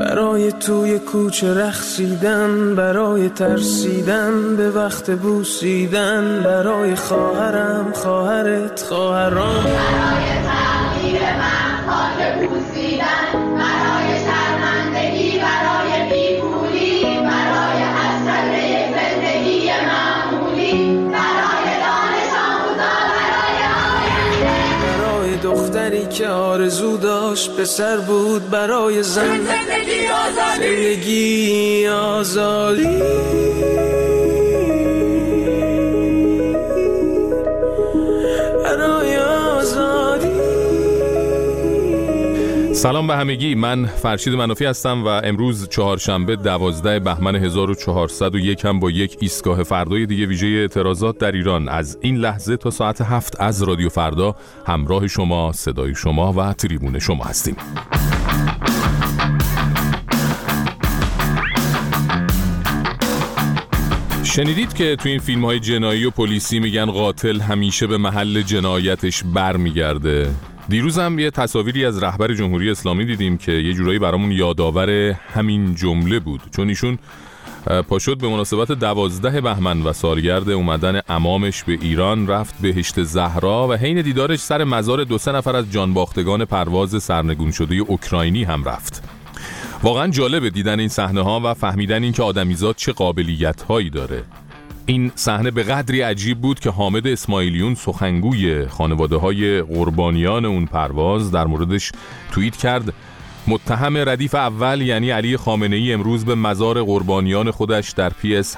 برای توی کوچه رقصیدن، برای ترسیدن به وقت بوسیدن، برای خواهرم، خواهرت، خواهرام، برای تغییر من، خاک بوسیدن، برای شرمندگی، برای بیپولی، برای حسرت یک زندگی معمولی، برای دانش آموزا، برای آینده، برای دختری که آرزو داشت پسر بود، برای زندگی آزادی، زندگی آزادی. سلام به همگی، من فرشید منافی هستم و امروز چهارشنبه 12 بهمن 1401 هم با یک ایستگاه فردای دیگه ویژه اعتراضات در ایران از این لحظه تا ساعت 7 از رادیو فردا همراه شما، صدای شما و تریبون شما هستیم. شنیدید که تو این فیلم‌های جنایی و پلیسی میگن قاتل همیشه به محل جنایتش برمیگرده؟ دیروز هم یه تصاویری از رهبر جمهوری اسلامی دیدیم که یه جورایی برامون یادآور همین جمله بود، چون ایشون پاشد به مناسبت 12 بهمن و سالگرد اومدن عمامش به ایران رفت بهشت زهرا و حین دیدارش سر مزار 2-3 نفر از جانباختگان پرواز سرنگون شده اوکراینی هم رفت. واقعا جالبه دیدن این صحنه‌ها و فهمیدن این که آدمیزاد چه قابلیت‌هایی داره. این صحنه به قدری عجیب بود که حامد اسماعیلیون سخنگوی خانواده‌های قربانیان اون پرواز در موردش توییت کرد: متهم ردیف اول یعنی علی خامنه‌ای امروز به مزار قربانیان خودش در PS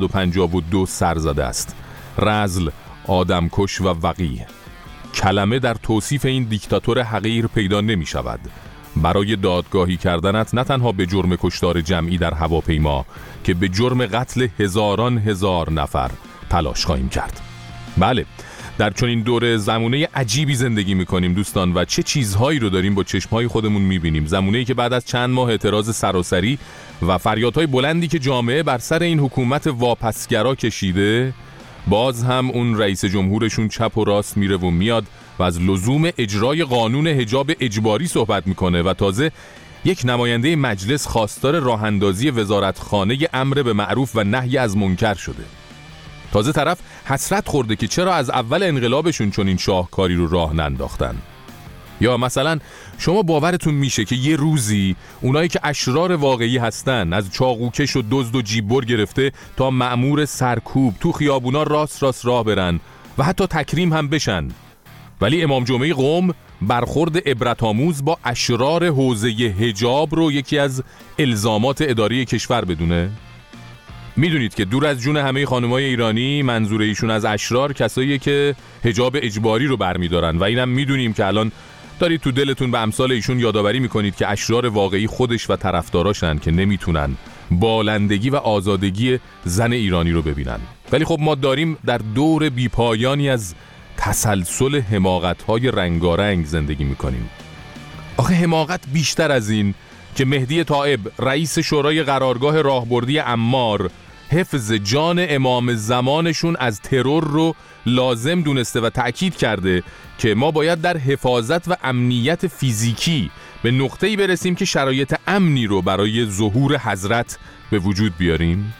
752 سر زده است. رذل، آدمکش و وقیح. کلمه در توصیف این دیکتاتور حقیر پیدا نمی شود. برای دادگاهی کردنت نه تنها به جرم کشتار جمعی در هواپیما که به جرم قتل هزاران هزار نفر تلاش خواهیم کرد. بله، در چنین دور زمونه عجیبی زندگی میکنیم دوستان و چه چیزهایی رو داریم با چشمهای خودمون میبینیم. زمونه‌ای که بعد از چند ماه اعتراض سراسری و فریادهای بلندی که جامعه بر سر این حکومت واپسگرا کشیده، باز هم اون رئیس جمهورشون چپ و راست میره و میاد و از لزوم اجرای قانون حجاب اجباری صحبت میکنه و تازه یک نماینده مجلس خواستار راه اندازی وزارتخانه امر به معروف و نهی از منکر شده. تازه طرف حسرت خورده که چرا از اول انقلابشون چون این شاهکاری رو راه ننداختن. یا مثلا شما باورتون میشه که یه روزی اونایی که اشرار واقعی هستن، از چاقوکش و دزد و جیببر گرفته تا مأمور سرکوب، تو خیابونا راست راه برن و حتی تکریم هم بشن، ولی امام جمعه قم برخورد عبرت‌آموز با اشرار حوزه حجاب رو یکی از الزامات اداری کشور بدونه؟ میدونید که دور از جون همه خانمای ایرانی منظور ایشون از اشرار کساییه که حجاب اجباری رو برمیدارن و اینم میدونیم که الان دارید تو دلتون به امثال ایشون یادآوری میکنید که اشرار واقعی خودش و طرفداراشن که نمیتونن بالندگی و آزادگی زن ایرانی رو ببینن. ولی خب ما داریم در دور بیپایانی از تسلسل حماقت‌های رنگارنگ زندگی میکنیم. آخه حماقت بیشتر از این که مهدی طائب رئیس شورای قرارگاه راهبردی عمار حفظ جان امام زمانشون از ترور رو لازم دونسته و تأکید کرده که ما باید در حفاظت و امنیت فیزیکی به نقطه‌ای برسیم که شرایط امنی رو برای ظهور حضرت به وجود بیاریم.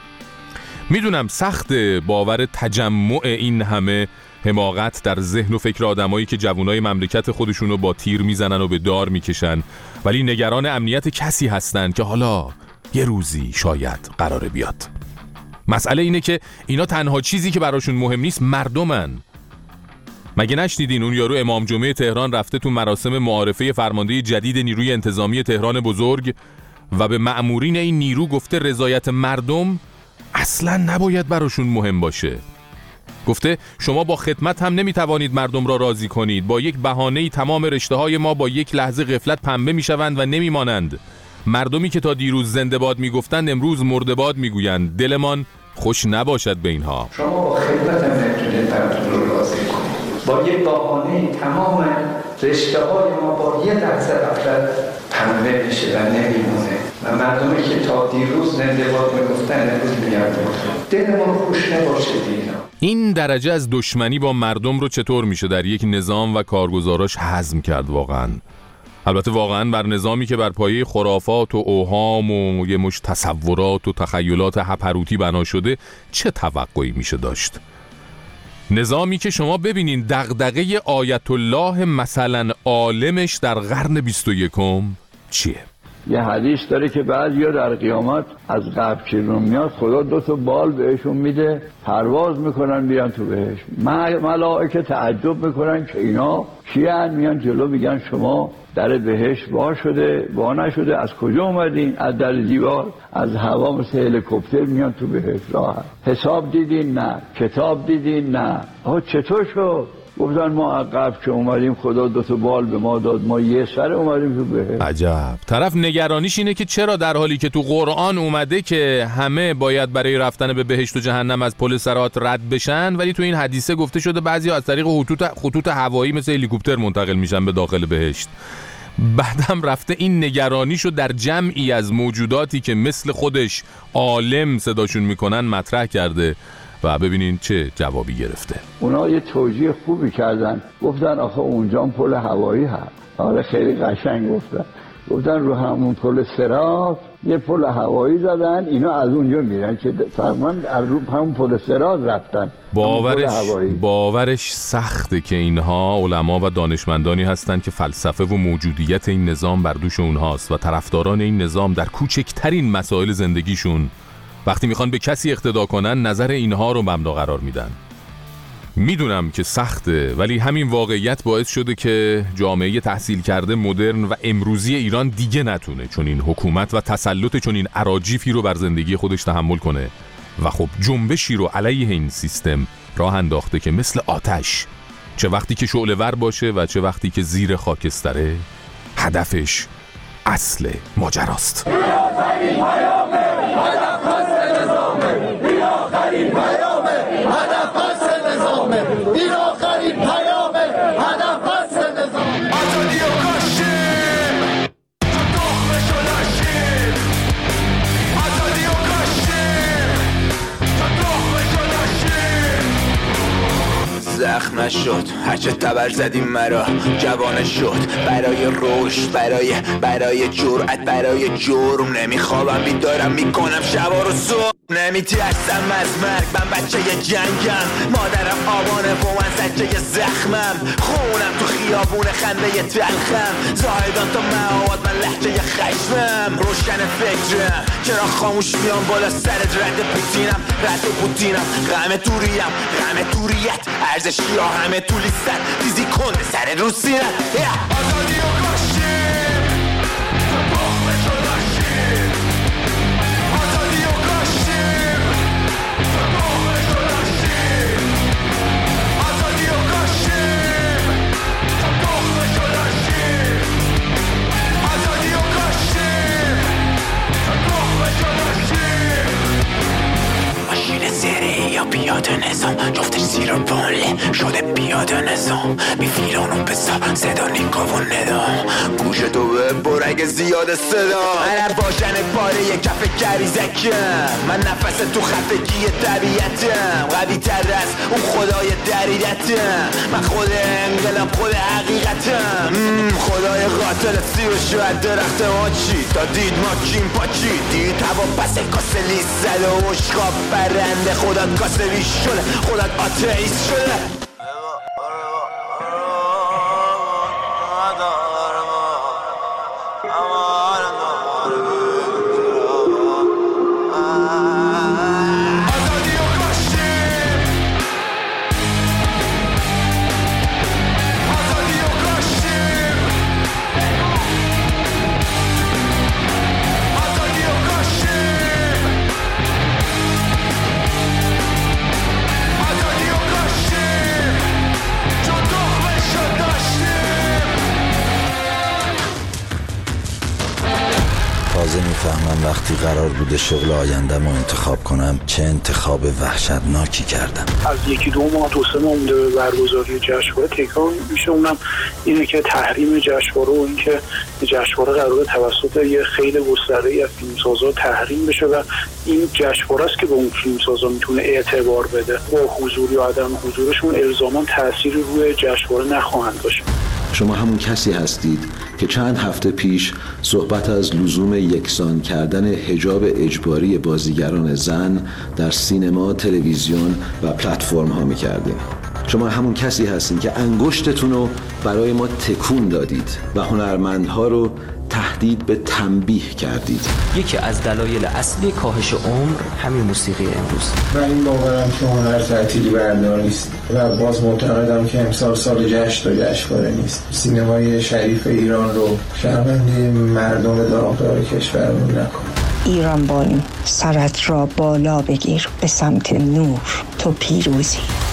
میدونم سخت باور تجمع این همه حماقت در ذهن و فکر آدمایی که جوانای مملکت خودشونو با تیر میزنن و به دار میکشن، ولی نگران امنیت کسی هستن که حالا یه روزی شاید قراره بیاد. مسئله اینه که اینا تنها چیزی که براشون مهم نیست مردمن. مگه نشنیدین اون یارو امام جمعه تهران رفته تو مراسم معارفه فرمانده جدید نیروی انتظامی تهران بزرگ و به مأمورین این نیرو گفته رضایت مردم اصلا نباید براشون مهم باشه. گفته شما با خدمت هم نمیتوانید مردم را راضی کنید. با یک بهانه‌ای تمام رشته‌های ما با یک لحظه غفلت پنبه میشوند و نمیمانند. مردمی که تا دیروز زنده باد میگفتند امروز مرده باد میگویند. دلمان خوش نباشد به اینها. شما با خدمت هم نمیتونید مردم رو راضی کنید. با یک بهانه‌ای تمام رشته‌های ما با یک لحظه غفلت پنبه میشه و نمیمونه. و مردمی که تا دیروز زنده باد میگفتن امروز میگن دلمان خوش نباشه دینا. این درجه از دشمنی با مردم رو چطور میشه در یک نظام و کارگزاراش هضم کرد واقعا؟ البته واقعا بر نظامی که بر پایه خرافات و اوهام و یه مش تصورات و تخیلات هپروتی بنا شده چه توقعی میشه داشت؟ نظامی که شما ببینین دغدغه آیت الله مثلا عالمش در قرن 21 چیه؟ یه حدیث داره که بعضیا در قیامت از قبر که میاد خدا 2 بال بهشون میده، پرواز میکنن بیان تو بهشت. ملائکه تعجب میکنن که اینا کیان؟ میان جلو میگن شما در بهشت وا نشده، از کجا اومدین؟ از در دیوار، از هوا مثل هلیکوپتر میان تو بهشت راحت. حساب دیدین؟ نه. کتاب دیدین؟ نه. آها چطور شد؟ گفتن ما عقب که اومدیم خدا 2 بال به ما داد، ما یه سر اومدیم تو بهشت. عجب. طرف نگرانیش اینه که چرا در حالی که تو قرآن اومده که همه باید برای رفتن به بهشت و جهنم از پل صراط رد بشن، ولی تو این حدیثه گفته شده بعضی از طریق خطوط هوایی مثل هلیکوپتر منتقل میشن به داخل بهشت. بعدم رفته این نگرانیشو در جمعی از موجوداتی که مثل خودش عالم صداشون میکنن مطرح کرده و ببینین چه جوابی گرفته. اونا یه توجیه خوبی کردن، گفتن آخه اونجا پل هوایی هست. آره خیلی قشنگ گفتن رو همون پل صراط یه پل هوایی زدن، اینا از اونجا میرن که تقریبا از رو همون پل صراط رفتن. باورش سخته که اینها علما و دانشمندانی هستن که فلسفه و موجودیت این نظام بر دوش اونهاست و طرفداران این نظام در کوچکترین مسائل زندگیشون وقتی میخوان به کسی اقتدا کنن نظر اینها رو مبنا قرار میدن. میدونم که سخته، ولی همین واقعیت باعث شده که جامعه تحصیل کرده مدرن و امروزی ایران دیگه نتونه چون این حکومت و تسلط چون این اراجیفی رو بر زندگی خودش تحمل کنه و خب جنبشی رو علیه این سیستم راه انداخته که مثل آتش چه وقتی که شعله ور باشه و چه وقتی که زیر خاکستره هدفش اصل ماجراست. زخم نشد هرچه تبر زدیم مرا جوانه شد برای رشد برای جرأت برای جرم نمیخوابم بیدارم میکنم شبا رو صبح نمیترسم از مرگ من بچه جنگم مادرم آبانه و من زجه زخمم خونم تو خیابون خنده تلخم زاهدان تا معاد من لحجه خشمم روشن فکرم چرا خاموش میام بالا سرت رد پوتینم غم دوریت ارزشی ها همه تو لیستن دیزی کن سر روسیه آزادی و کاشیم تخمش و لاشیم آزادی و کاشیم تخمش و لاشیم آزادی و کاشیم تخمش و لاشیم آزادی و کاشیم تخمش و لاشیم ماشین زیری یا پیاده نظام جفتش زیر و بانله شده پیاده نظام میفیرانو بسا صدا نیکاو و ندام گوشتو ببر اگه زیاد صدا من باشن پاره یه کف گریزکم من نفس تو خفگی طبیعتم قوی تر از اون خدای دریدتم من خود انقلاب خود حقیقتم خدای قاتل سیر شاید درخت ما چی تا دید ما کیم پاچی دید هوا پس کاسه لیست زده و اشقاب برنده خودت کاسه ریش شده خودت آتئیست شده تازه میفهمم وقتی قرار بوده شغل آیندم رو انتخاب کنم چه انتخاب وحشتناکی کردم. از 1-2 ماه 2-3 ماه مونده به برگزاری جشنواره تکرار میشه. اونم اینه که تحریم جشنواره و اینکه جشنواره قراره توسط یه خیلی گسترده‌ای از فیلمسازا تحریم بشه و این جشنواره است که به اون فیلمسازا میتونه اعتبار بده. با حضور یا عدم حضورشون الزاما تأثیری روی جشنواره نخواهند داشت. شما همون کسی هستید که چند هفته پیش صحبت از لزوم یکسان کردن حجاب اجباری بازیگران زن در سینما، تلویزیون و پلتفرم ها می‌کردیم. شما همون کسی هستین که انگشتتون رو برای ما تکون دادید و هنرمندها رو تهدید به تنبیه کردید. یکی از دلایل اصلی کاهش عمر همین موسیقی امروز. من این باورم که هنر تعطیلی بردار نیست و باز معتقدم که امسال سال جشن و جشنواره نیست. سینمای شریف ایران رو شرمنده مردم داغدار کشورمون نکنه. ایران بانو، سرت را بالا بگیر به سمت نور، تو پیروزی.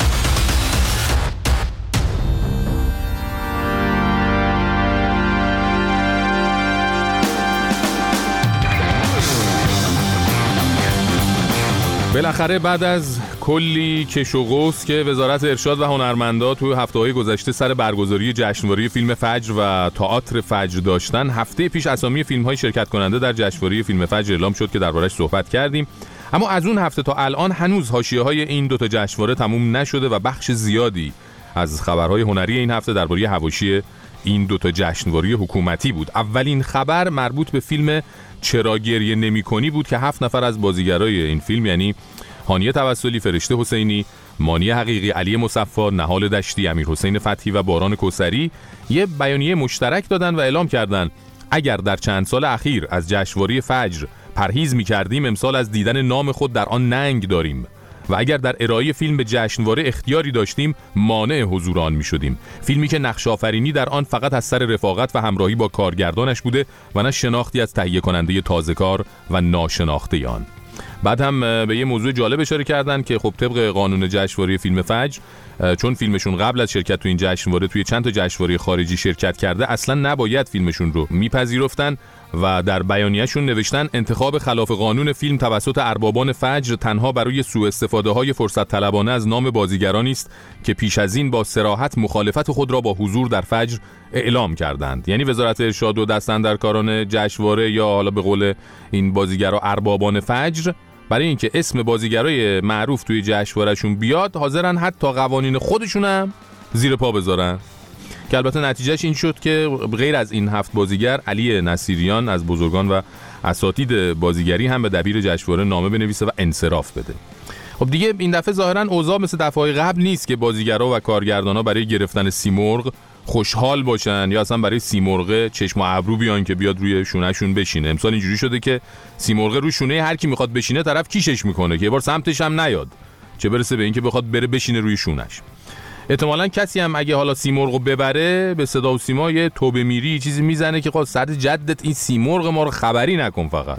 بالاخره بعد از کلی کش و قوس که وزارت ارشاد و هنرمندا توی هفته‌های گذشته سر برگزاری جشنواره فیلم فجر و تئاتر فجر داشتن، هفته پیش اسامی فیلم‌های شرکت کننده در جشنواره فیلم فجر اعلام شد که دربارش صحبت کردیم. اما از اون هفته تا الان هنوز حاشیه‌های این دوتا جشنواره تموم نشده و بخش زیادی از خبرهای هنری این هفته درباره حواشی این دوتا جشنواره حکومتی بود. اولین خبر مربوط به فیلم چرا گریه نمی‌کنی بود که 7 نفر از بازیگرای این فیلم، یعنی هانیه توسلی، فرشته حسینی، مانی حقیقی، علی مصفا، نهال دشتی، امیرحسین فتحی و باران کوثری یه بیانیه مشترک دادن و اعلام کردن اگر در چند سال اخیر از جشنواره فجر پرهیز می‌کردیم، امسال از دیدن نام خود در آن ننگ داریم و اگر در ارائه فیلم به جشنواره اختیاری داشتیم مانع حضور آن می‌شدیم. فیلمی که نقش آفرینی در آن فقط از سر رفاقت و همراهی با کارگردانش بوده و نه شناختی از تهیه کننده تازه‌کار و ناشناخته آن. بعد هم به یه موضوع جالب اشاره کردن که خب طبق قانون جشنواره فیلم فجر، چون فیلمشون قبل از شرکت تو این جشنواره توی چند تا جشنواره خارجی شرکت کرده، اصلا نباید فیلمشون رو میپذیرفتن و در بیانیه‌شون نوشتن انتخاب خلاف قانون فیلم توسط اربابان فجر تنها برای سوء استفاده‌های فرصت طلبانه از نام بازیگرانی است که پیش از این با صراحت مخالفت خود را با حضور در فجر اعلام کردند. یعنی وزارت ارشاد و دستاندرکاران جشنواره یا حالا به قول این بازیگرا اربابان فجر، برای اینکه اسم بازیگرای معروف توی جشنوارهشون بیاد، حاضرن حتی قوانین خودشون هم زیر پا بذارن. که البته نتیجهش این شد که غیر از این 7 بازیگر، علی نصیریان از بزرگان و اساتید بازیگری هم به دبیر جشنواره نامه بنویسه و انصراف بده. خب دیگه این دفعه ظاهرا اوضاع مثل دفعه‌های قبل نیست که بازیگرا و کارگردانا برای گرفتن سیمرغ خوشحال باشن یا اصلا برای سیمرغ چشم و ابرو بیان که بیاد روی شونهشون بشینه. امسال اینجوری شده که سیمرغ روی شونه هر کی میخواد بشینه طرف کیشش میکنه که یه بار سمتش هم نیاد، چه برسه به اینکه بخواد بره بشینه روی شونش. احتمالاً کسی هم اگه حالا سیمرغو ببره به صدا و سیما یه توبه میری چیزی میزنه که خب صد جدت این سیمرغ ما رو خبری نکن فقط.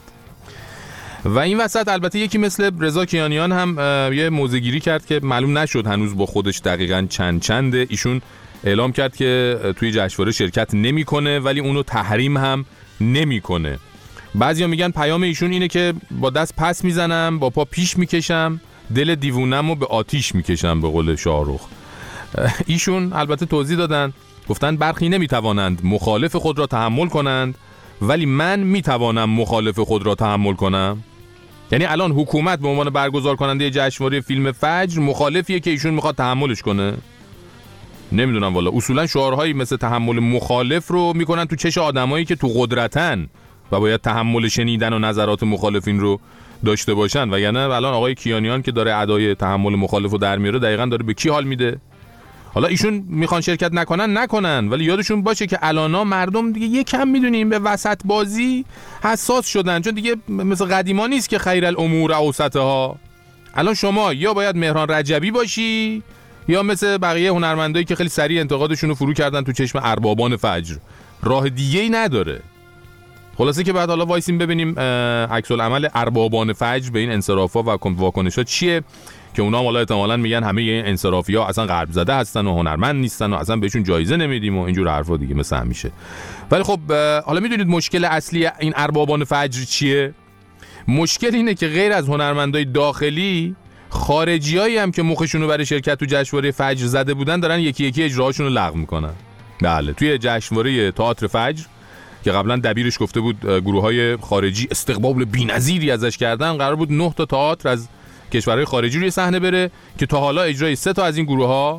و این وسط البته یکی مثل رضا کیانیان هم یه موضع‌گیری کرد که معلوم نشد هنوز با خودش دقیقاً چنده. ایشون اعلام کرد که توی جشنواره شرکت نمیکنه ولی اونو تحریم هم نمیکنه. بعضیا میگن پیام ایشون اینه که با دست پس میزنم، با پا پیش میکشم، دل دیوونمو به آتیش میکشم به قول شاهرخ. ایشون البته توضیح دادن، گفتن برخی نمیتوانند مخالف خود را تحمل کنند ولی من میتوانم مخالف خود را تحمل کنم. یعنی الان حکومت به عنوان برگزار کننده جشنواره فیلم فجر مخالفیه که ایشون میخواد تحملش کنه. نمیدونم والا، اصولا شعارهایی مثل تحمل مخالف رو میکنن تو چش آدمایی که تو قدرتن و باید تحمل شنیدن و نظرات مخالفین رو داشته باشن. و یعنی الان آقای کیانیان که داره ادای تحمل مخالف رو در میاره دقیقاً داره به کی حال میده؟ حالا ایشون میخوان شرکت نکنن ولی یادشون باشه که الانا مردم دیگه یکم میدونیم به وسط بازی حساس شدن، چون دیگه مثل قدیما نیست که خیر الامور اوسطها. الان شما یا باید مهران رجبی باشی یا مثل بقیه هنرمندایی که خیلی سریع انتقادشون رو فرو کردن تو چشم اربابان فجر. راه دیگه‌ای نداره. خلاصه که بعد حالا وایسیم ببینیم عکس العمل اربابان فجر به این انصرافا و واکنشا چیه که اونا والا احتمالاً میگن همه این انصرافی‌ها اصلا غرب زده هستن و هنرمند نیستن و اصلا بهشون جایزه نمیدیم و اینجور حرفا دیگه مثل همیشه. ولی خب حالا میدونید مشکل اصلی این اربابان فجر چیه؟ مشکل اینه که غیر از هنرمندای داخلی، خارجیایی هم که مخشون رو برای شرکت تو جشنواره فجر زده بودن دارن یکی یکی اجراهاشون رو لغو میکنن. بله، توی جشنواره تئاتر فجر که قبلا دبیرش گفته بود گروه‌های خارجی استقبال بی‌نظیری ازش کردن، قرار بود 9 تا تئاتر از کشورهای خارجی روی صحنه بره که تا حالا اجرای 3 تا از این گروه‌ها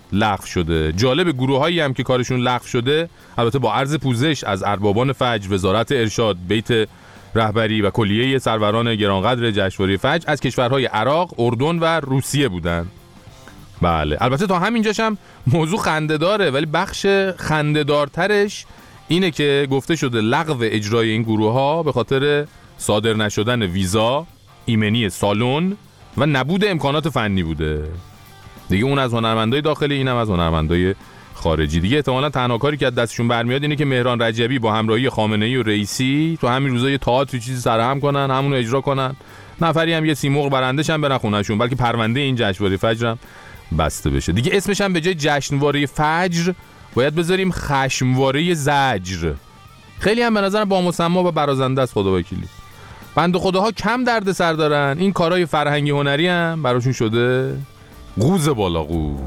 لغو شده. جالب گروهایی هم که کارشون لغو شده البته با عرض پوزش از اربابان فجر، وزارت ارشاد، بیت رهبری و کلیه سروران گرانقدر جشنواره فجر از کشورهای عراق، اردن و روسیه بودن. بله البته تا همینجاش هم موضوع خنده‌داره، ولی بخش خنده‌دارترش اینه که گفته شده لغو اجرای این گروه‌ها به خاطر صادر نشدن ویزا، ایمنی سالن و نبود امکانات فنی بوده. دیگه اون از هنرمندای داخلی، اینم از هنرمندای خارجی. دیگه احتمالاً تنها کاری که از دستشون برمیاد اینه که مهران رجبی با همراهی خامنه‌ای و رئیسی تو همین روزا یه تئاتر چیزی سرهم کنن، همون رو اجرا کنن. نفری هم یه سیمرغ برندش هم برن خونه‌شون، بلکه پرونده این جشنواره فجر هم بسته بشه. دیگه اسمش هم به جای جشنواره فجر باید بذاریم خشمواره زجر. خیلی هم به نظرم با مسما و برازنده است. خدا وکیلی بنده خداها کم درد سر دارن، این کارهای فرهنگی هنری هم براشون شده قوز بالا قوز.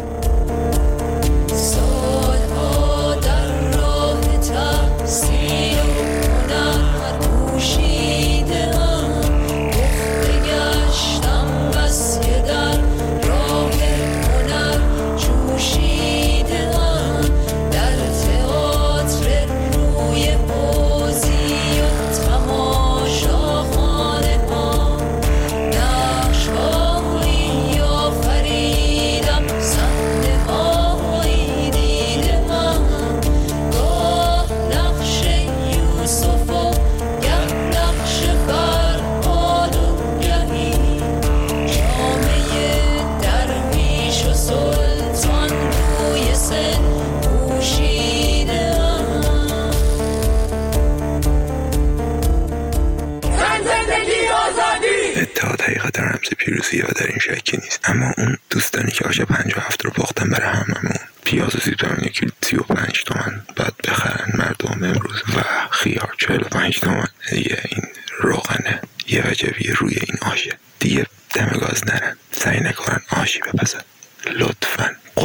اتحاد حقیقت رمز پیروزی ها در این شکی نیست، اما اون دوستانی که آش 57 رو باختن برای هممون، پیاز و سیب زمینی کیلو 35 تومن بعد بخرن مردم امروز و خیار 45 تومن، دیگه این روغنه یه وجبی روی این آشه، دیگه دم گاز نرن، سعی نکنن آشی بپزن، لطفاً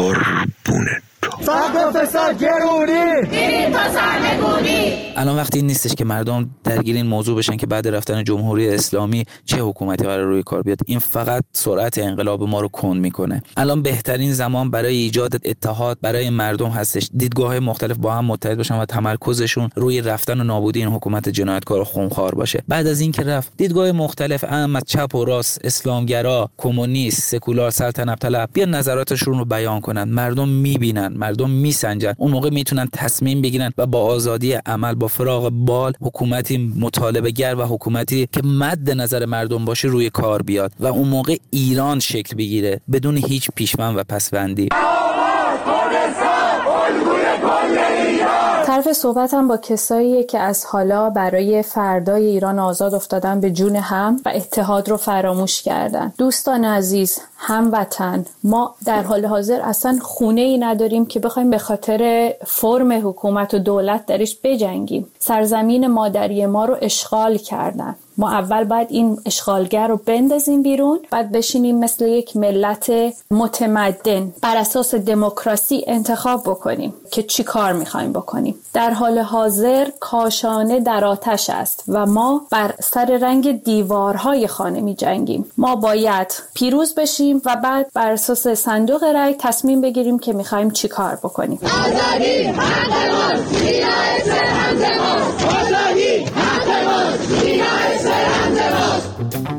قربونه فقط فساد گرونی دیرین تا سرنگونی. الان وقتی این نیستش که مردم درگیر این موضوع بشن که بعد رفتن جمهوری اسلامی چه حکومتی قرار روی کار بیاد. این فقط سرعت انقلاب ما رو کند میکنه. الان بهترین زمان برای ایجاد اتحاد برای مردم هستش، دیدگاه مختلف با هم متحد بشن و تمرکزشون روی رفتن و نابودی این حکومت جنایتکار و خونخوار باشه. بعد از این که رفت دیدگاه مختلف از چپ و راست، اسلامگرا، کمونیست، سکولار، سلطنت طلب بیان نظراتشون رو بیان کنن، مردم میبینن، مردم میسنجن، اون موقع میتونن تصمیم بگیرن و با آزادی عمل، با فراغ بال، حکومتی مطالبه گر و حکومتی که مد نظر مردم باشه روی کار بیاد و اون موقع ایران شکل بگیره بدون هیچ پیش‌بند و پس‌بندی. طرف صحبتم با کساییه که از حالا برای فردای ایران آزاد افتادن به جون هم و اتحاد رو فراموش کردن. دوستان عزیز، هموطن، ما در حال حاضر اصلا خونه ای نداریم که بخوایم به خاطر فرم حکومت و دولت درش بجنگیم. سرزمین مادری ما رو اشغال کردن. ما اول باید این اشغالگر رو بندازیم بیرون، بعد بشینیم مثل یک ملت متمدن بر اساس دموکراسی انتخاب بکنیم که چی کار میخوایم بکنیم. در حال حاضر کاشانه در آتش است و ما بر سر رنگ دیوارهای خانه میجنگیم. ما باید پیروز بشیم و بعد بر اساس صندوق رای تصمیم بگیریم که میخوایم چی کار بکنیم. آزادی حق ماست، سینای سرهنگ ماست. آزادی حق ماست، سینای سرهنگ ماست.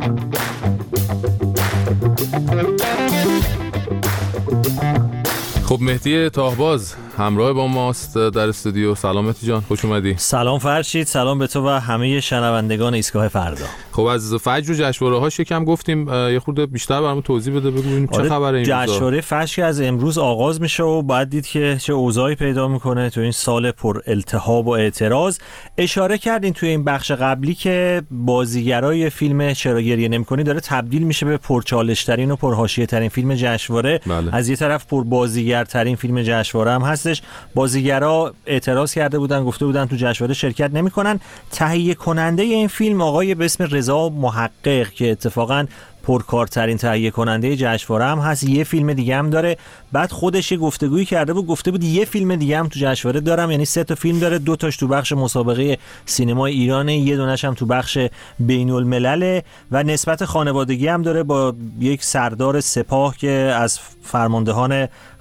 خب مهدی تاهباز همراه با ماست در استودیو. سلام مهدی جان، خوش اومدی. سلام فرشید، سلام به تو و همه شنوندگان ایستگاه فردا. خب از فجر و جشنواره ها شکم گفتیم، یه خورده بیشتر برامون توضیح بده، بگویم چه خبره این روزا. جشنواره فجر از امروز آغاز میشه و بعد دید که چه اوضاعی پیدا میکنه تو این سال پر التهاب و اعتراض. اشاره کردین توی این بخش قبلی که بازیگرای فیلم چرا گریه نمی‌کنی داره تبدیل میشه به پرچالش ترین و پرحاشیه ترین فیلم جشنواره. بله. از یه طرف پر بازیگرترین فیلم جشنواره هم هستش. بازیگرا اعتراض کرده بودن، گفته بودن تو جشنواره شرکت نمی‌کنن. تهیه کننده این فیلم آقای به اسم رضا محقق که اتفاقاً پرکارترین تهیه کننده جشنواره هم هست، یه فیلم دیگه هم داره. بعد خودش یه گفتگویی کرده بود، گفته بود یه فیلم دیگه هم تو جشنواره دارم، یعنی 3 تا فیلم داره، 2 تاش تو بخش مسابقه سینمای ایرانه، یه دونش هم تو بخش بین‌الملله و نسبت خانوادگی هم داره با یک سردار سپاه که از فرماندهان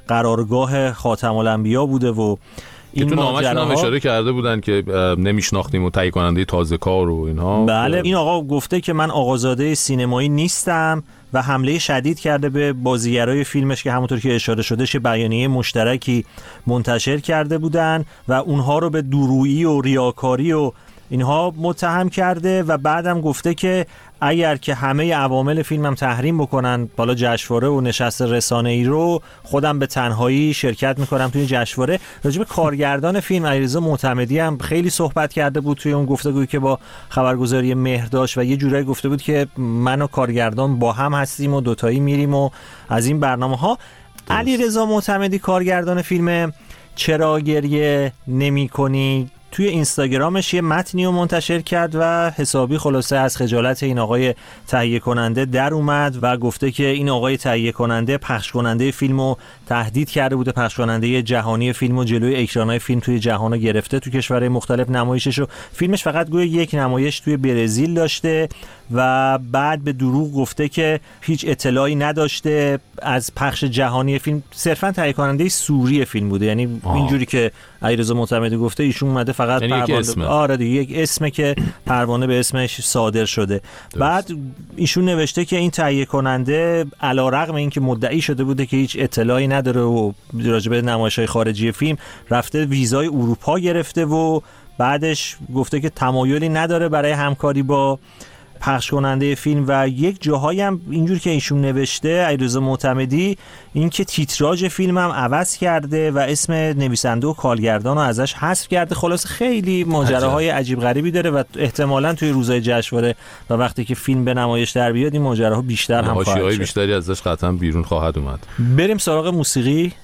قرارگاه خاتم الانبیا بوده و این تو نامه‌شون هم اشاره کرده بودن که نمیشناختیم و تهیه کننده تازه کار و اینها. بله، این آقا گفته که من آقازاده سینمایی نیستم و حمله شدید کرده به بازیگرای فیلمش که همونطور که اشاره شده بیانیه مشترکی منتشر کرده بودن و اونها رو به دورویی و ریاکاری و اینها متهم کرده و بعدم گفته که اگر که همه عوامل فیلمم تحریم بکنن بالا جشنواره و نشست رسانه‌ای رو، خودم به تنهایی شرکت میکنم توی جشنواره. راجع به کارگردان فیلم علیرضا معتمدی هم خیلی صحبت کرده بود توی اون گفتگویی که با خبرگزاری مهر داشت و یه جورایی گفته بود که من و کارگردان با هم هستیم و دوتایی میریم و از این برنامه‌ها. علیرضا معتمدی کارگردان فیلم چرا گریه نمی‌کنی توی اینستاگرامش یه متنی رو منتشر کرد و حسابی خلاصه از خجالت این آقای تهیه کننده در اومد و گفته که این آقای تهیه کننده پخش کننده فیلمو تهدید کرده بوده، پخش کننده جهانی فیلمو جلوی اکرانای فیلم توی جهانو گرفته، تو کشورهای مختلف نمایشش رو. فیلمش فقط گویا یک نمایش توی برزیل داشته و بعد به دروغ گفته که هیچ اطلاعی نداشته از پخش جهانی فیلم، صرفا تهیه کننده سوری فیلم بوده. یعنی اینجوری که علیرضا معتمدی گفته ایشون اومده فقط پروانه، یک اسمه که پروانه به اسمش صادر شده. بعد ایشون نوشته که این تهیه کننده علیرغم اینکه مدعی شده بوده که هیچ اطلاعی نداره و راجع به نمایش‌های خارجی فیلم، رفته ویزای اروپا گرفته و بعدش گفته که تمایلی نداره برای همکاری با پخش کننده فیلم و یک جاهایی هم اینجور که ایشون نوشته علیرضا معتمدی این که تیتراژ فیلم هم عوض کرده و اسم نویسنده و کارگردان رو ازش حذف کرده. خلاص خیلی ماجراهای عجیب غریبی داره و احتمالاً توی روزهای جشنواره و وقتی که فیلم به نمایش در بیاد این ماجراها بیشتر هم خواهد شد، بیشتری ازش قطعا بیرون خواهد اومد. بریم سراغ موسیقی.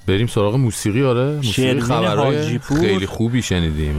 آره، موسیقی خبرهای خیلی خوبی شنیدیم.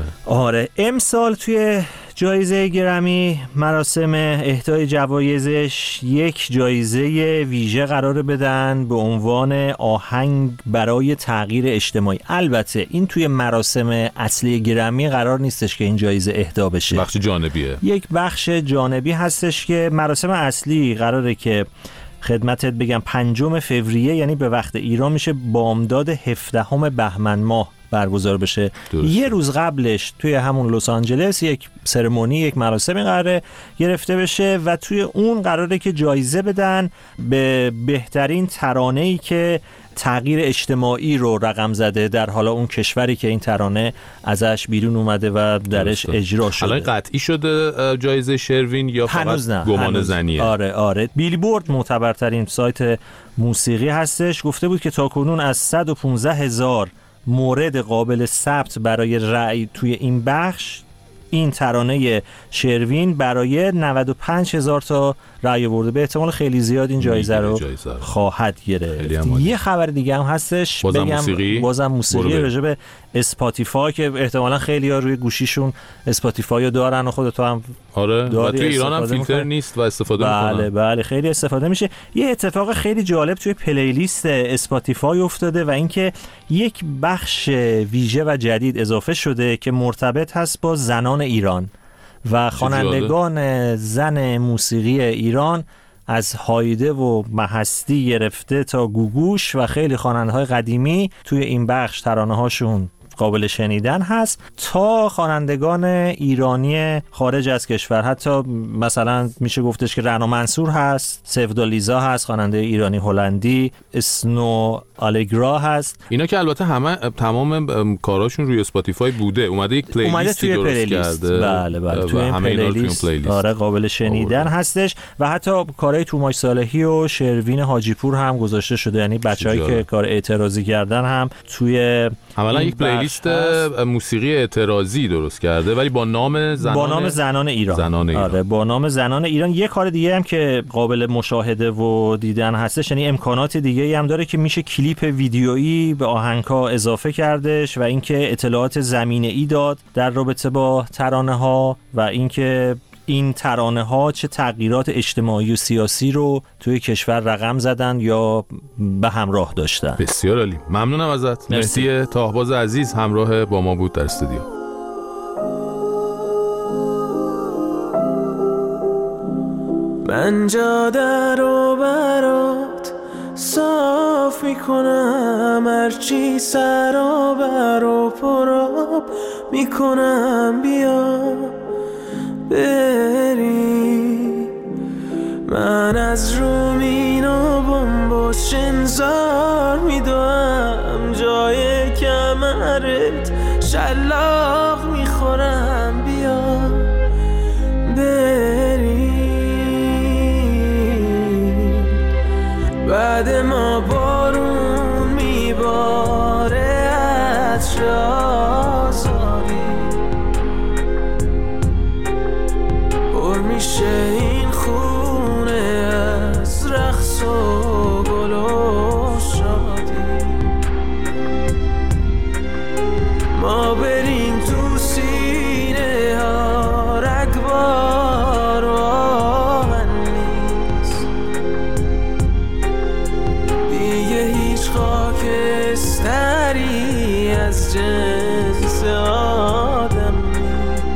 آره امسال توی جایزه گرمی مراسم اهدای جوایزش یک جایزه ویژه قرار بدن به عنوان آهنگ برای تغییر اجتماعی. البته این توی مراسم اصلی گرمی قرار نیستش که این جایزه اهدا بشه، بخش جانبیه، یک بخش جانبی هستش که مراسم اصلی قراره که خدمتت بگم 5 فوریه یعنی به وقت ایران میشه بامداد 17 بهمن ماه برگزار بشه. یه روز قبلش توی همون لس آنجلس یک سرمونی، یک مراسمی قراره گرفته بشه و توی اون قراره که جایزه بدن به بهترین ترانه‌ای که تغییر اجتماعی رو رقم زده در حالا اون کشوری که این ترانه ازش بیرون اومده و درش اجرا شده. الان قطعی شده جایزه شروین یا فقط گمان زنیه؟ آره. بیلبورد معتبرترین سایت موسیقی هستش گفته بود که تاکنون از 115,000 مورد قابل ثبت برای رأی توی این بخش، این ترانه شروین برای 95,000 تا رأی آورده. به احتمال خیلی زیاد این جایزه رو خواهد گرفت. یه خبر دیگه هم هستش، بازم موسیقی راجع به اسپاتیفای که احتمالا خیلی ها روی گوشیشون اسپاتیفای رو دارن و خودت هم و توی ایران هم فیلتر نیست و استفاده میکنن. بله خیلی استفاده میشه. یه اتفاق خیلی جالب توی پلیلیست اسپاتیفای افتاده و اینکه یک بخش ویژه و جدید اضافه شده که مرتبط هست با زنان ایران و خوانندگان زن موسیقی ایران از هایده و مهستی گرفته تا گوگوش و خیلی خواننده‌های قدیمی توی این بخش ترانه‌هاشون قابل شنیدن هست تا خوانندگان ایرانی خارج از کشور. حتی مثلا میشه گفتش که رعنا منصور هست، سفدالیزا هست خواننده ایرانی هلندی، اسنو آلگرا هست. اینا که البته همه تمام کاراشون روی اسپاتیفای بوده، اومده یک پلیلیستی درست کرده. بله توی همه اینا رو توی پلیلیست آره قابل شنیدن هستش و حتی کارهای توماج صالحی و شروین حاجی پور هم گذاشته شده. یعنی بچه‌هایی که کار اعتراضی کردن هم توی عملا یک پلیلیست موسیقی اعتراضی درست کرده ولی با نام زنان ایران. آره با نام زنان ایران. یه کار دیگه هم که قابل مشاهده و دیدن هستش، یعنی امکانات دیگه هم داره که میشه کلیپ ویدیویی به آهنگ‌ها اضافه کردش و اینکه اطلاعات زمینه‌ای داد در رابطه با ترانه‌ها و اینکه این ترانه‌ها چه تغییرات اجتماعی و سیاسی رو توی کشور رقم زدن یا به همراه داشتن. بسیار عالی، ممنونم ازت. مرسی. تاهباز عزیز همراه با ما بود در استودیو. من جاده رو برات صاف میکنم، هرچی سرابر و پراب میکنم بیا بری. من از رومین و بمبوس شنزار میدوم، جای کمرت شلاق میخورم بیا بری. بعد ما بارون میباره عطر آزادی، پر میشه این خونه از رقص و گل و شادی. ما بریم تو سینه ها رگبار و آهن نیست، دیگه هیچ خاکستری از جنس آدم نیست.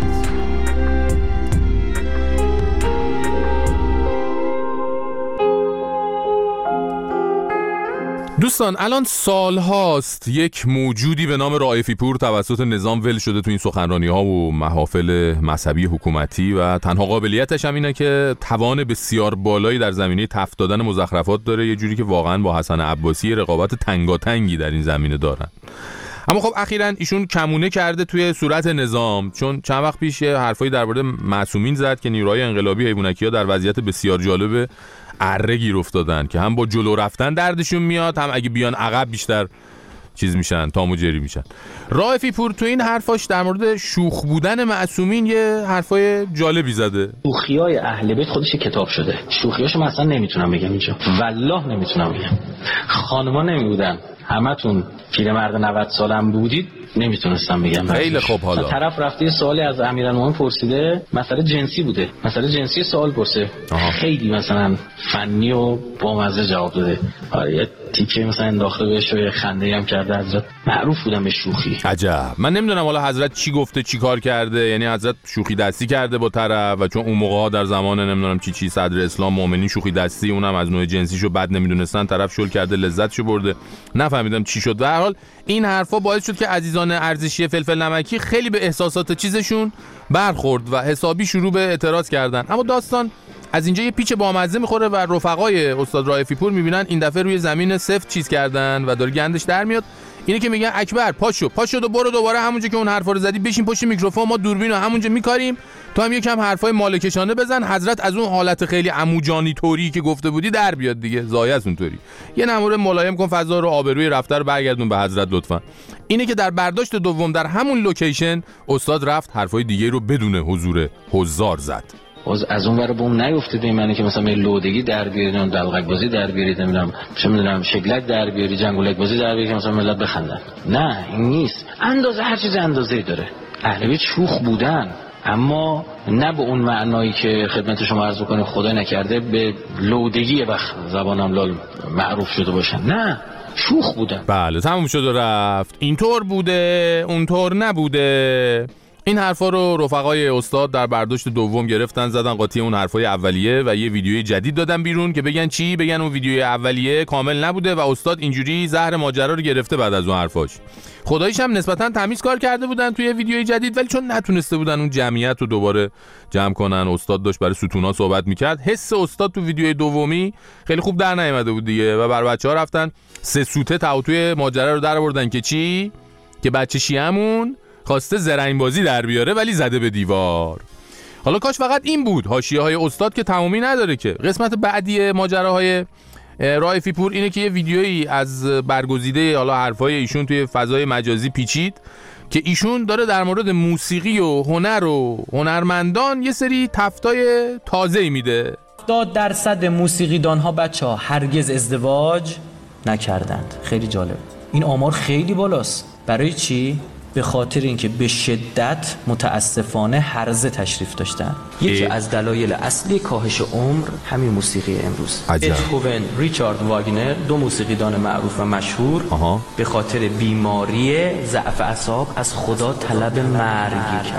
دوستان الان سال هاست یک موجودی به نام رائفی پور توسط نظام ول شده تو این سخنرانی ها و محافل مذهبی حکومتی و تنها قابلیتش هم اینه که توان بسیار بالایی در زمینه تفت دادن مزخرفات داره، یه جوری که واقعا با حسن عباسی رقابت تنگاتنگی در این زمینه دارن. اما خب اخیراً ایشون کمونه کرده توی صورت نظام، چون چند وقت پیش حرفایی درباره معصومین زد که نیروهای انقلابی حیوانکی‌ها در وضعیت بسیار جالب اره گیر افتادن که هم با جلو رفتن دردشون میاد، هم اگه بیان عقب بیشتر چیز میشن، تام و جری میشن. رائفی پور تو این حرفاش در مورد شوخ بودن معصومین یه حرفای جالبی زده. شوخیای اهل بیت خودش کتاب شده، شوخیاشو مثلا نمیتونم بگم اینجا، والله نمیتونم بگم. خانما نمیبودن، همتون پیرمرد 90 سالم بودید، نمیتونستم بگم. خیلی خوب. حالا طرف رفته یه سوالی از امیرالمومنین پرسیده، مسئله جنسی بوده، مسئله جنسی سوال پرسه، خیلی مثلا فنی و بامزه جواب داده. آره یه تیکه مثلا انداخته بهش و یه خنده هم کرده. حضرت معروف بودن به شوخی. عجب. من نمیدونم حالا حضرت چی گفته، چی کار کرده، یعنی حضرت شوخی دستی کرده با طرف و چون اون موقع ها در زمان نمیدونم چی صدر اسلام مؤمنین شوخی دستی، اونم از نوع جنسیشو بد نمیدونستن، طرف شل کرده لذتشو برده. نفهمیدم چی شد. در هر حال این حرفا باعث شد که عزیزان ارزشی فلفل نمکی خیلی به احساسات چیزشون برخورد و حسابی شروع به اعتراض کردن. اما داستان از اینجا یه پیچ بامزه میخوره و رفقای استاد رائفی پور میبینن این دفعه روی زمین سفت چیز کردن و داره گندش در میاد. اینه که میگن اکبر پاشو و برو دوباره همونجا که اون حرفا رو زدی بشین پشت میکروفون، ما دوربینو همونجا میکاریم، تو هم یکم حرفای مالکشانه بزن، حضرت از اون حالت خیلی عموجانی طوری که گفته بودی در بیاد دیگه، زایه از اونطوری. یه نمره ملایم کن، فضا رو، آبروی رفته رو برگردون به حضرت لطفا. اینه که در برداشت دوم در همون لوکیشن استاد رفت حرفای دیگه رو بدون حضور حضار زد. از اون ور بوم نیفتید این معنی که مثلا لودگی در بیارید، دلقک بازی در بیارید، نمیدونم چه میدونم شکلک در بیارید، جنگولک بازی در بیارید که مثلا ملت بخندن. نه این نیست. اندازه هر چیز اندازه‌ای داره. اهل بیت شوخ بودن، اما نه به اون معنایی که خدمت شما عرض بکنم خدا نکرده به لودگی وقت زبانم لال معروف شده باشن. نه، شوخ بودن. بله تموم شد و رفت. اینطور بوده، اونطور نبوده. این حرفا رو رفقای استاد در برداشت دوم گرفتن، زدن قاطی اون حرفای اولیه و یه ویدیوی جدید دادن بیرون که بگن چی؟ بگن اون ویدیوی اولیه کامل نبوده و استاد اینجوری زهر ماجرا رو گرفته بعد از اون حرفاش. خداییش هم نسبتا تمیز کار کرده بودن توی ویدیوی جدید، ولی چون نتونسته بودن اون جمعیت رو دوباره جمع کنن، استاد داشت برای ستونا صحبت میکرد، حس استاد تو ویدیوی دومی خیلی خوب در نیامده بود دیگه و بر بچه‌ها رفتن سه سوته توی ماجرا رو در آوردن که چی؟ که بچه شیعمون خواسته زرنگ بازی در بیاره ولی زده به دیوار. حالا کاش فقط این بود. حاشیه‌های استاد که تمومی نداره که. قسمت بعدی ماجراهای رائفی پور اینه که یه ویدیویی از برگزیده حالا حرفای ایشون توی فضای مجازی پیچید که ایشون داره در مورد موسیقی و هنر و هنرمندان یه سری تفتای تازه‌ای میده. 70% موسیقیدان‌ها بچه‌ها هرگز ازدواج نکردند. خیلی جالب. این آمار خیلی بالاست. برای چی؟ به خاطر اینکه به شدت متاسفانه هرزه تشریف داشتن. یکی از دلایل اصلی کاهش عمر همین موسیقی امروز. بتهوون، ریچارد واگنر، دو موسیقیدان معروف و مشهور به خاطر بیماری ضعف اعصاب از خدا طلب مرگ کردند.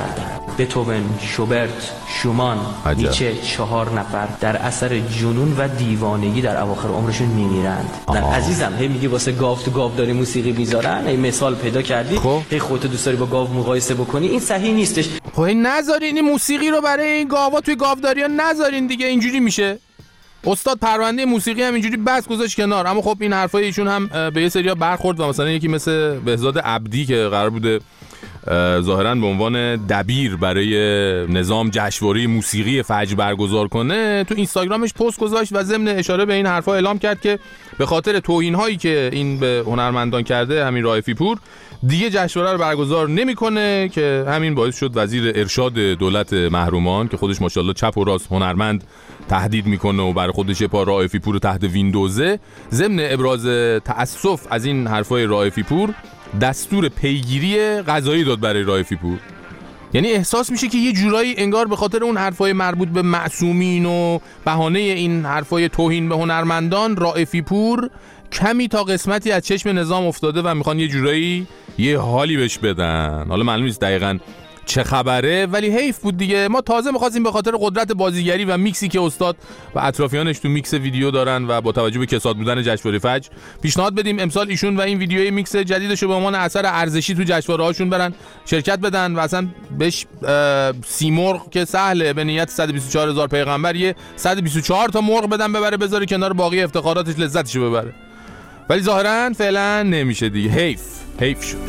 بتوون، شوبرت، شومان، نیچه 4 نفر در اثر جنون و دیوانگی در اواخر عمرشون میمیرند. نه عزیزم، هی میگی واسه گاو تو گاوداری موسیقی میذارن، هی مثال پیدا کردی، هی خودت دوست داری با گاو مقایسه بکنی، این صحیح نیستش. خب نذارین این موسیقی رو برای این گاوا توی گاوداری‌ها نذارین دیگه، اینجوری میشه. استاد پرونده موسیقی هم اینجوری بس گذاشت کنار. اما خب این حرفای ایشون هم به یه سریا برخورد و مثلا یکی مثل بهزاد عبدی که قرار بوده ظاهراً به عنوان دبیر برای نظام جشنواره موسیقی فجر برگزار کنه، تو اینستاگرامش پست گذاشت و ضمن اشاره به این حرفا اعلام کرد که به خاطر توهین‌هایی که این به هنرمندان کرده، همین رائفی پور دیگه جشنواره رو برگزار نمی‌کنه، که همین باعث شد وزیر ارشاد دولت محرومان که خودش ماشاءالله چپ و راست هنرمند تهدید میکنه و برای خودش پا رائفی پور تحت ویندوزه، ضمن ابراز تأسف از این حرفای رائفی پور دستور پیگیری قضایی داد برای رائفی پور. یعنی احساس میشه که یه جورایی انگار به خاطر اون حرفای مربوط به معصومین و بهانه این حرفای توهین به هنرمندان، رائفی پور کمی تا قسمتی از چشم نظام افتاده و میخوان یه جورایی یه حالی بهش بدن. حالا معلوم نیست دقیقاً چه خبره، ولی حیف بود دیگه. ما تازه می‌خواستیم به خاطر قدرت بازیگری و میکسی که استاد و اطرافیانش تو میکس ویدیو دارن و با توجه به کساد بودن جشنواره فجر پیشنهاد بدیم امسال ایشون و این ویدیوی میکس جدیدش رو به عنوان اثر ارزشی تو جشنواره‌هاشون برن شرکت بدن و اصلا بهش سیمرغ که سهله به نیت 124,000 پیغمبر یه 124 تا مرغ بدن ببره بذاره کنار باقی افتخاراتش لذتش ببره. ولی ظاهرا فعلا نمیشه دیگه. حیف شد.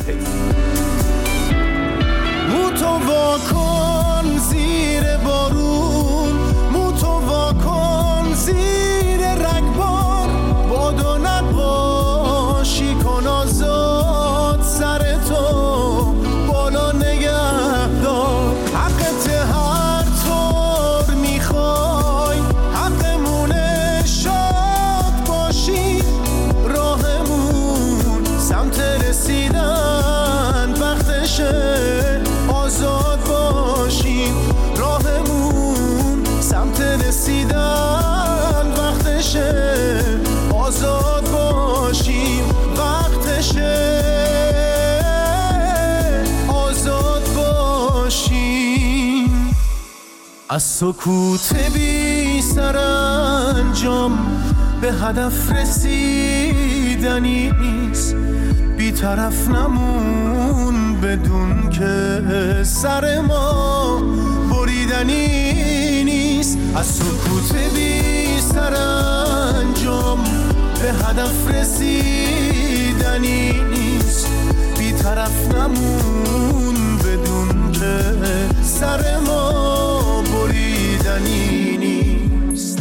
تو واکن زیر بارون، تو واکن زیر رگبار، بادو نباشی کن آزاد سر تو بالا نگه دار. حقت هر طور میخوای، حقمونه شاد باشی، راهمون سمت رسیدن وقتشه، آزاد باشیم راهمون سمت رسیدن وقتشه، آزاد باشیم وقتشه، آزاد باشیم. از سکوت بی سرانجام به هدف رسیدنی نیست، بی طرف نمون بدون که سر ما بریدنی نیست. از سکوت بی سرانجام به هدف رسیدنی نیست، بی طرف نمون بدون که سر ما بریدنی نیست.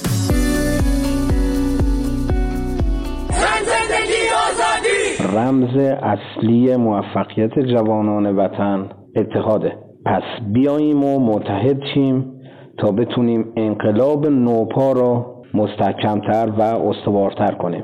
زندگی آزادی رمز اصلی موفقیت جوانان وطن اتحاده. پس بیاییم و متحد شیم تا بتونیم انقلاب نوپا را مستحکمتر و استوارتر کنیم.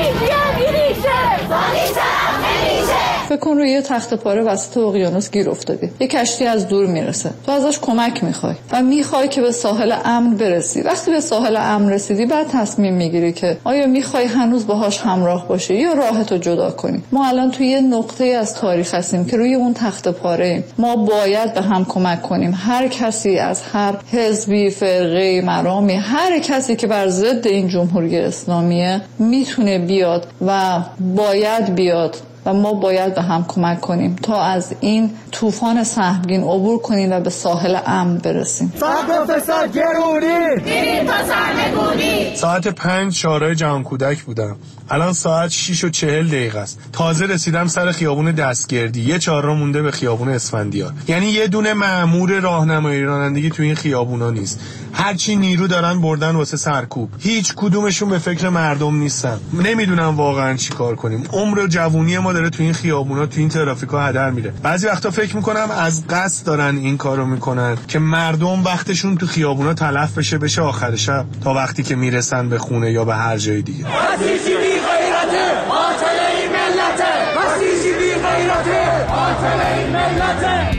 فکر کن روی یه تخت پاره وسط اقیانوس گیر افتادی، یه کشتی از دور میرسه، تو ازش کمک میخوای و میخوای که به ساحل امن برسی. وقتی به ساحل امن رسیدی بعد تصمیم میگیری که آیا میخوای هنوز باهاش همراه باشی یا راهتو جدا کنی. ما الان توی یه نقطه از تاریخ هستیم که روی اون تخت پاره ایم. ما باید به هم کمک کنیم. هر کسی از هر حزبی، فرقه، مرامی، هر کسی که بر ضد این جمهوری اسلامیه میتونه بیاد و باید بیاد و ما باید به هم کمک کنیم تا از این طوفان سهمگین عبور کنیم و به ساحل امن برسیم. فقر و فساد گرونی میریم تا سرنگونی. ساعت 5 شارع جهان کودک بودم. الان ساعت 6:40 است. تازه رسیدم سر خیابون دستگردی. یه 4 مونده به خیابون اسفندیار. یعنی یه دونه مأمور راهنمایی رانندگی تو این خیابونا نیست. هرچی نیرو دارن بردن واسه سرکوب. هیچ کدومشون به فکر مردم نیستن. نمیدونم واقعا چی کار کنیم. عمر جوونی ما داره تو این خیابونا، تو این ترافیکا هدر میره. بعضی وقتا فکر میکنم از قصد دارن این کارو میکنن که مردم وقتشون تو خیابونا تلف بشه آخر شب تا وقتی که میرسن به خونه یا به هر جای دیگه. بسیجی بی غیرته قاتل این ملته، بسیجی بی غیرته قاتل این ملته.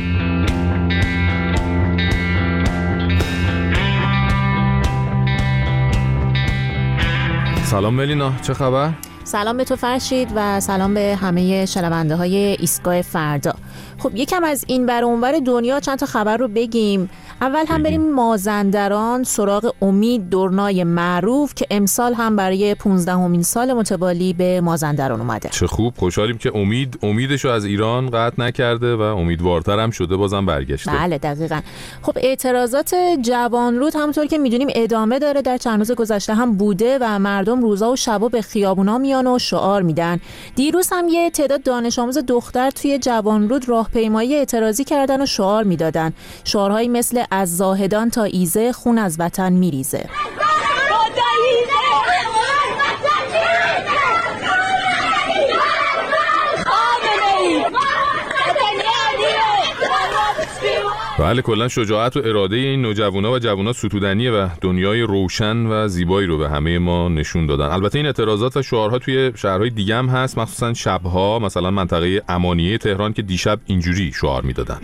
سلام ملینا، چه خبر؟ سلام به تو فرشید و سلام به همه شنونده های ایستگاه فردا. خب یکم از این ور اونور دنیا چند تا خبر رو بگیم. اول هم بریم مازندران سراغ امید دورنای معروف که امسال هم برای 15مین سال متوالی به مازندران اومده. چه خوب، خوشحالیم که امیدشو از ایران قطع نکرده و امیدوارتر هم شده بازم برگشته. بله دقیقاً. خب اعتراضات جوانرود همونطور که میدونیم ادامه داره، در چند روز گذشته هم بوده و مردم روزا و شبا به خیابونا میان و شعار میدن. دیروز هم یه تعداد دانش آموز دختر توی جوانرود راهپیمایی اعتراضی کردن و شعار میدادن. شعارهایی مثل از زاهدان تا ایزه خون از وطن میریزه. بله کلا شجاعت و اراده این نوجوانا و جوانا ستودنیه و دنیای روشن و زیبایی رو به همه ما نشون دادن. البته این اعتراضات و شعارها توی شهرهای دیگه هم هست، مخصوصا شبها، مثلا منطقه امانیه تهران که دیشب اینجوری شعار میدادن.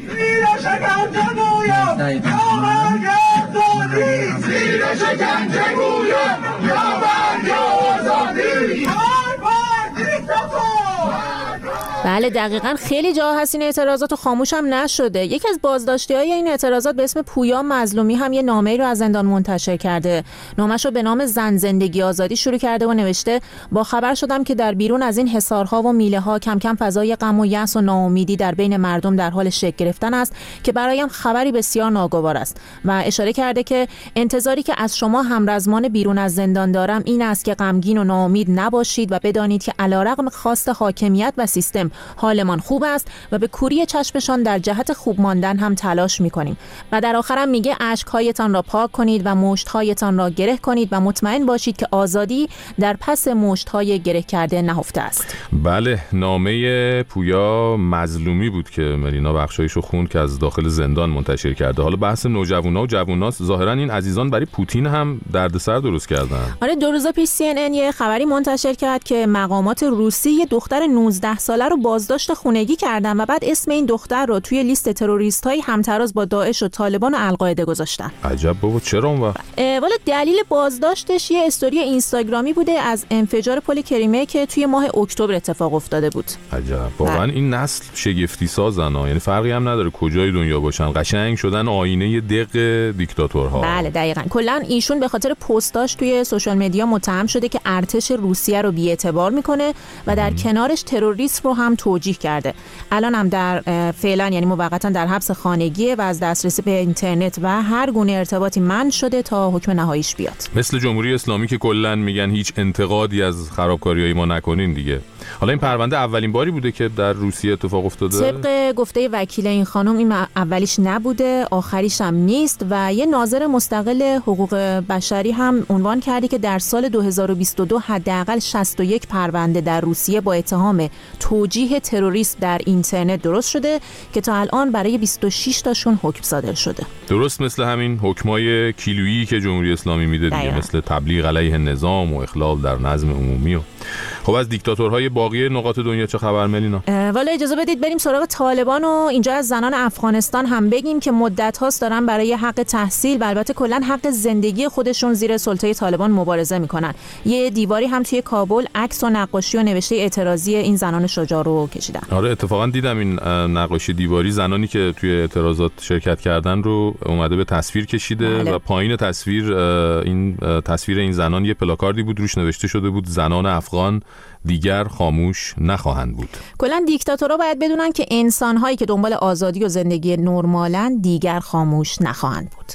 بله دقیقاً، خیلی جا هست این اعتراضات و خاموش هم نشده. یکی از بازداشتی‌های این اعتراضات به اسم پویا مظلومی هم یه نامه‌ای رو از زندان منتشر کرده. نامه‌شو به نام زن زندگی آزادی شروع کرده و نوشته با خبر شدم که در بیرون از این حصارها و میله‌ها کم کم فضای غم و یأس و ناامیدی در بین مردم در حال شکل گرفتن است که برایم خبری بسیار ناگوار است و اشاره کرده که انتظاری که از شما همرزمان بیرون از زندان دارم این است که غمگین و ناامید نباشید و بدانید که علیرغم خواست حاکمیت و سیستم حالمان خوب است و به کوری چشمشان در جهت خوب ماندن هم تلاش می‌کنیم. و در آخرم میگه اشک‌هایتان را پاک کنید و مشت‌هایتان را گره کنید و مطمئن باشید که آزادی در پس مشت‌های گره کرده نهفته است. بله، نامه پویا مظلومی بود که ملینا بخشایشو خوند که از داخل زندان منتشر کرده. حالا بحث نوجوانا و جواناست، ظاهرا این عزیزان برای پوتین هم دردسر درست کردن. آره، 2 روز پیش CNN یه خبری منتشر کرد که مقامات روسی یه دختر 19 ساله رو بازداشت خونگی کردن و بعد اسم این دختر رو توی لیست تروریست‌های همتراز با داعش و طالبان و القاعده گذاشتن. عجب بابا، چرا اون وقت؟ والا دلیل بازداشتش یه استوری اینستاگرامی بوده از انفجار پل کریمه که توی ماه اکتبر اتفاق افتاده بود. عجب، واقعا این نسل شگفتی سازن ها، یعنی فرقی هم نداره کجای دنیا باشن، قشنگ شدن آینه دق دیکتاتورها. بله دقیقاً. کلا ایشون به خاطر پستاش توی سوشال مدیا متهم شده که ارتش روسیه رو بی‌اعتبار میکنه و در کنارش تروریسم رو هم توجیه کرده. الان هم در فعلا یعنی موقتا در حبس خانگیه و از دسترسی به اینترنت و هر گونه ارتباطی منع شده تا حکم نهاییش بیاد. مثل جمهوری اسلامی که کلا میگن هیچ انتقادی از خرابکاریای ما نکنین دیگه. حالا این پرونده اولین باری بوده که در روسیه اتفاق افتاده؟ طبق گفته وکیل این خانم این اولیش نبوده، آخریش هم نیست و یه ناظر مستقل حقوق بشری هم عنوان کرده که در سال 2022 حداقل 61 پرونده در روسیه با اتهام توجیه تروریسم در اینترنت درست شده که تا الان برای 26 تاشون حکم صادر شده. درست مثل همین حکمای کیلویی که جمهوری اسلامی میده دیگه، مثل تبلیغ علیه نظام و اخلال در نظم عمومی. خب از دیکتاتورهای باقی نقاط دنیا چه خبر ملینا؟ والا اجازه بدید بریم سراغ طالبان و اینجا از زنان افغانستان هم بگیم که مدت هاست دارن برای حق تحصیل و البته کلا حق زندگی خودشون زیر سلطه طالبان مبارزه میکنن. یه دیواری هم توی کابل عکس و نقاشی و نوشته اعتراضی این زنان شجاع رو کشیدن. آره اتفاقا دیدم این نقاشی دیواری، زنانی که توی اعتراضات شرکت کردن رو اومده به تصویر کشیده. بله. و پایین تصویر این تصویر این زنان یه پلاکاردی بود روش نوشته شده بود زنان افغان دیگر خاموش نخواهند بود. کلا دیکتاتورها باید بدونن که انسان‌هایی که دنبال آزادی و زندگی نرمالن دیگر خاموش نخواهند بود.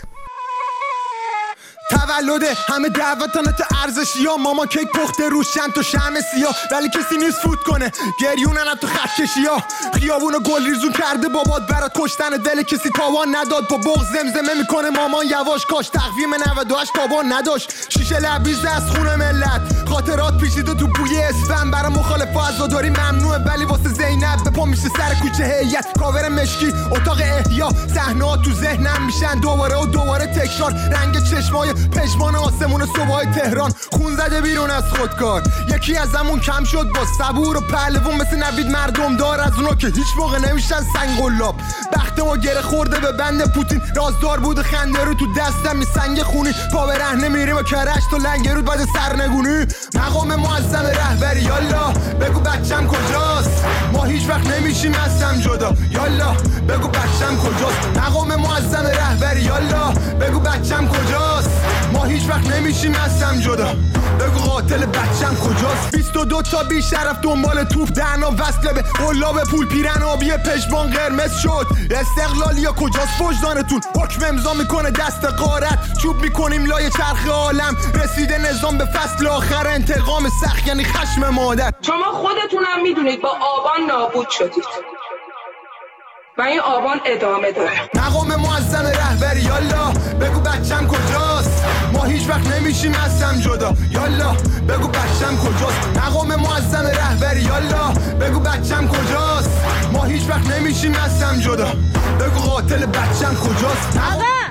تولد همه دعوتانت ارزشی ها، ماما کیک پخته روش چند تا شمع سیاه، ولی کسی نیست فوت کنه گریونن تو خط کشی ها. خیابونو گل ریزون کرده بابات برات کشتن دل کسی تاوان نداد، با بغض زمزمه میکنه مامان یواش کاش تقویم 98 تاوان نداشت. شیشه لبریز از خون ملت، خاطرات پیچیده تو بوی اسفن، برای مخالفا عزاداری ممنوعه ولی واسه زینب به پا میشه سر کوچه هیئت. کاور مشکی اتاق احیا، صحنه‌ها تو ذهنم میشن دوباره و دوباره تکرار، رنگ چشمای پشمان آسمون صبحای تهران، خون زده بیرون از خودکار. یکی از همون کم شد با صبور و پهلوون مثل نوید مردم دار، از اونا که هیچ موقع نمیشن سنگ قلاب. بخت ما گره خورده به بند پوتین، رازدار بود خنده رو تو دستم می سنگ خونی، پا به رهنه میریم و کرش تو لنگرود بعد سرنگونی. مقام معظم رهبری یالا بگو بچم کجاست، ما هیچ وقت نمیشیم از هم جدا یالا بگو بچم کجاست. مقام معظم رهبری یالا بگو بچم کجاست، ما هیچ وقت نمیشیم از هم جدا بگو قاتل بچم کجاست. 22 تا بی شرف دنبال توپ دهنا وصله به قلاب پول پیرن آبی پشبان قرمز شد. استقلال یا کجاست وجدانتون؟ حکم امضا میکنه دست غارت، چوب میکنیم لای چرخ عالم. رسیده نظام به فصل آخر، انتقام سخت یعنی خشم مادر. شما خودتونم میدونید با آبان نابود شدید و این آبان ادامه داره. مقام معظم رهبری یالا بگو بچم کجاست، ما هیچ وقت نمیشیم از هم جدا یالا بگو بچم کجاست. مقام معظم رهبری یالا بگو بچم کجاست، ما هیچ وقت نمیشیم از هم جدا بگو قاتل بچم کجاست.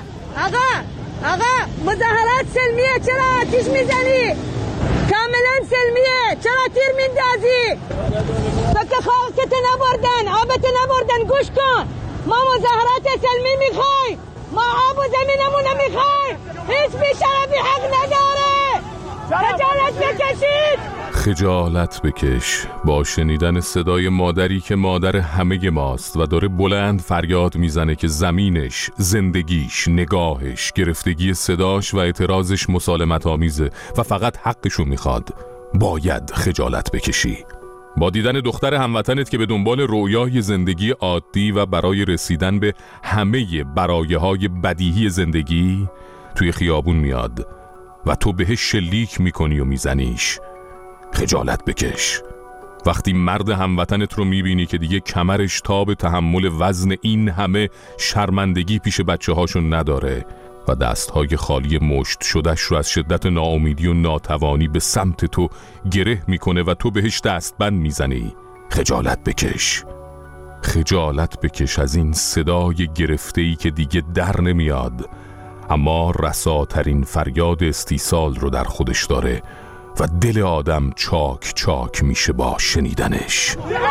آقا مظاهرات سلمیه، چرا آتیش میزنی؟ کاملا سلمیه، چرا تیر میندازی؟ تو که خاکت نبردن، آبت نبردن، گوش کن. ما مظاهرات سلمی میخوای، ما آب و زمینمون نمیخوای. هیچ بیشرفی حق نداره. خجالت بکشید. خجالت بکش با شنیدن صدای مادری که مادر همه ماست و داره بلند فریاد میزنه که زمینش، زندگیش، نگاهش، گرفتگی صداش و اعتراضش مسالمت آمیزه و فقط حقشو میخواد. باید خجالت بکشی. با دیدن دختر هموطنت که به دنبال رویای زندگی عادی و برای رسیدن به همه برایه‌های بدیهی زندگی توی خیابون میاد و تو بهش شلیک میکنی و میزنیش. خجالت بکش. وقتی مرد هموطنت رو میبینی که دیگه کمرش تاب تحمل وزن این همه شرمندگی پیش بچه هاشون نداره و دستهای خالی مشت شدش رو از شدت ناامیدی و ناتوانی به سمت تو گره میکنه و تو بهش دستبند میزنی. خجالت بکش. خجالت بکش از این صدای گرفته‌ای که دیگه در نمیاد اما رساترین فریاد استیصال رو در خودش داره و دل آدم چاک چاک میشه با شنیدنش.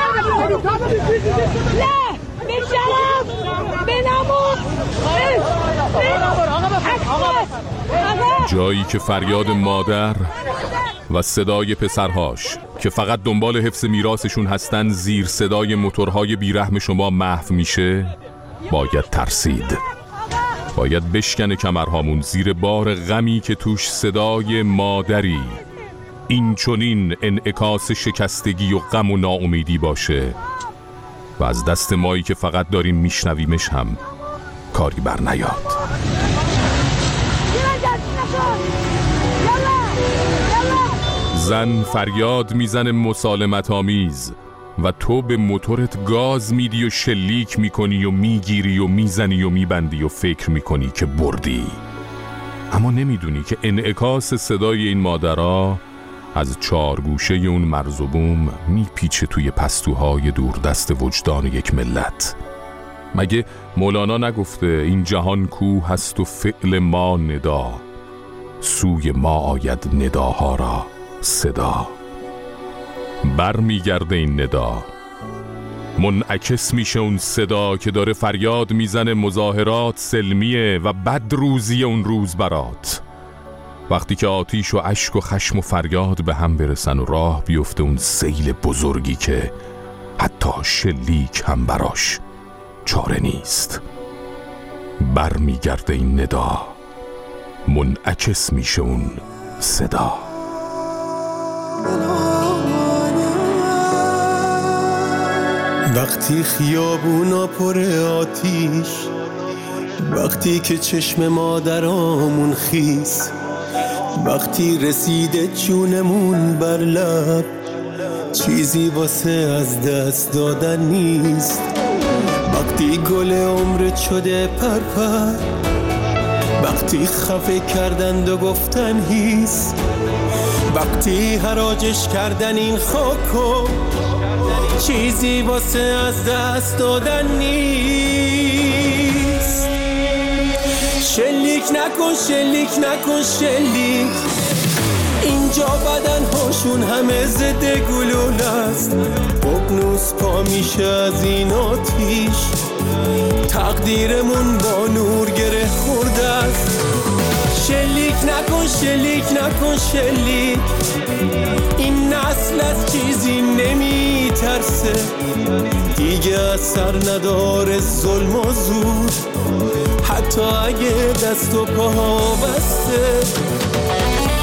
جایی که فریاد مادر و صدای پسرهاش که فقط دنبال حفظ میراثشون هستن زیر صدای موتورهای بیرحم شما محو میشه، باید ترسید. باید بشکنه کمرهامون زیر بار غمی که توش صدای مادری این چنین انعکاس شکستگی و غم و ناامیدی باشه و از دست مایی که فقط داریم میشنویمش هم کاری بر نیاد. زن فریاد میزنه مسالمت آمیز و تو به موتورت گاز میدی و شلیک میکنی و میگیری و میزنی و میبندی و فکر میکنی که بردی، اما نمیدونی که انعکاس صدای این مادرها از چارگوشه اون مرز و بوم میپیچه توی پستوهای دوردست وجدان یک ملت. مگه مولانا نگفته این جهان کو هست و فعل ما ندا، سوی ما آید نداها را صدا. بر میگرده این ندا، منعکس میشه اون صدا که داره فریاد میزنه مظاهرات سلمیه و بد روزی اون روز برات. وقتی که آتیش و اشک و خشم و فریاد به هم برسن و راه بیفته اون سیل بزرگی که حتی شلیک هم براش چاره نیست. بر میگرده این ندا، منعکس میشه اون صدا. وقتی خیابونا پر آتیش، وقتی که چشم مادرامون خیس، وقتی رسیده جونمون بر لب، چیزی واسه از دست دادن نیست. وقتی گل عمرت شده پرپر، وقتی خفه کردند و گفتن هیس، وقتی حراجش کردن این خاکو، چیزی واسه از دست دادن نیست. شلیک نکن شلیک نکن شلیک، اینجا بدن هاشون همه ضد گلوله است. ققنوس پا میشه از این آتیش، تقدیرمون با نور گره خورده است. شلیک نکن شلیک شلیک نکن شلیک، این نسل از چیزی نمی ترسه، دیگه اثر نداره ظلم و زور، حتی اگه دست و پاها بسته.